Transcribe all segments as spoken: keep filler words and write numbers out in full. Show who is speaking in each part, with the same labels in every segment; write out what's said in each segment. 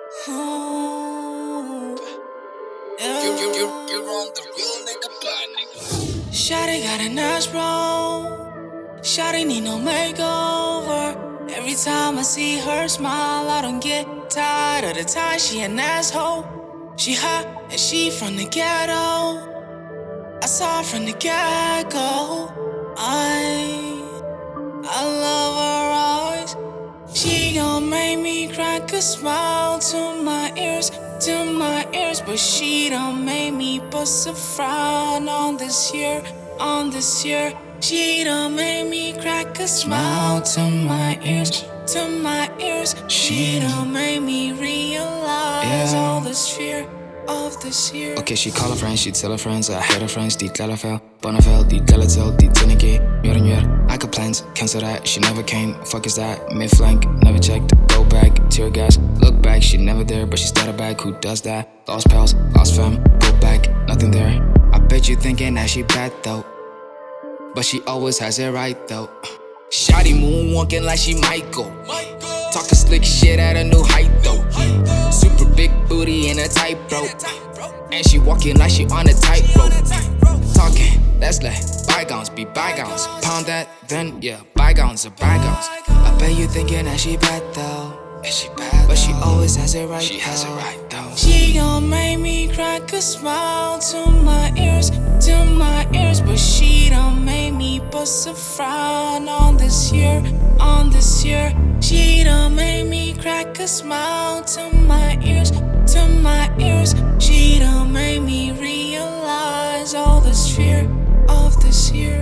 Speaker 1: Ooh, yeah.
Speaker 2: You, you, you, you're on the real nigga bad nigga.
Speaker 1: Shawty got a nice bro. Shawty need no makeover. Every time I see her smile, I don't get tired of the time she an asshole. She hot and she from the ghetto. I saw her from the get-go. I, I love her eyes. She gon' make me crack a smile to my ears, to my ears. But she don't make me bust a frown on this year, on this year. She don't make me crack a smile to my ears, to my ears. She don't make me realize
Speaker 3: Yeah.
Speaker 1: all this fear of this year.
Speaker 3: Okay, she call her friends, she tell her friends. Jag hate her friends, de glad jag fel. Barnen fel, de glad jag till, de tänker ge. Gör en gör, I got plans, cancel that. She never came, fuck is that? Mid flank, never checked. Go back, tear gas. Look back, she never there, but she started back. Who does that? Lost pals, lost fam, pull back, nothing there. I bet you thinking that she bad though, but she always has it right though. Shawty moonwalking like she Michael. Talking slick shit at a new height though. Super big booty and a tight bro. And she walking like she on a tightrope. Talking, let's let bygones be bygones. Pound that, then yeah, bygones are bygones. I bet you thinking that she bad though. And she bad, but she always has it right. She though. has it right though.
Speaker 1: She gon' make me crack a smile to my ears, to my ears. But she don't make me bust a frown on this year, on this year. She don't make me crack a smile to my ears, to my ears. She don't make me realize all this fear of this year.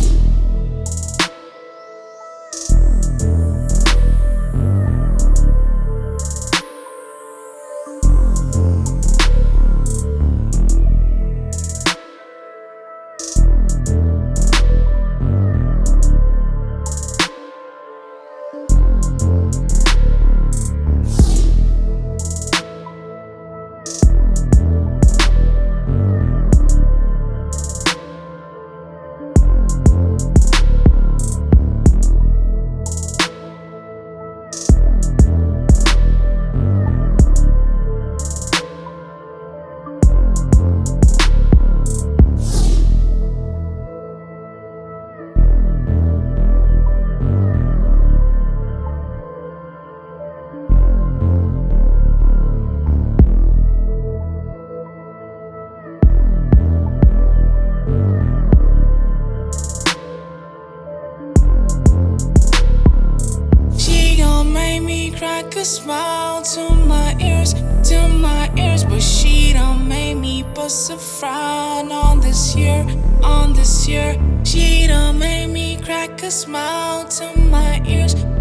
Speaker 1: Crack a smile to my ears, to my ears. But she don't make me bust a frown on this year, on this year. She don't make me crack a smile to my ears,